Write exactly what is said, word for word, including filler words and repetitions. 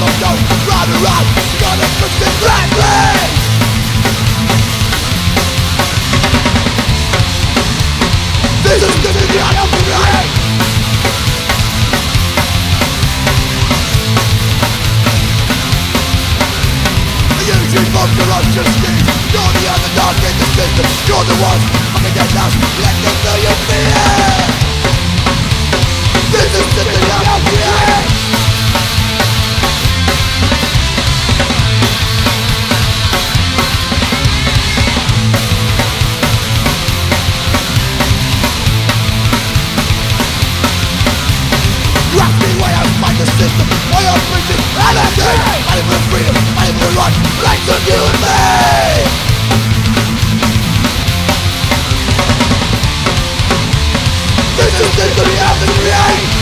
Don't run around, you gotta fix it correctly. This is the beginning of the night. You from corruption schemes. You're the underdog in the system. You're the ones fucking dead lost. Let them know you feel it. This is the beginning of the night. You ask me why I fight the system, why I'm preaching anarchy. Fighting for freedom, fighting for right, rights of you and me. This is the reality.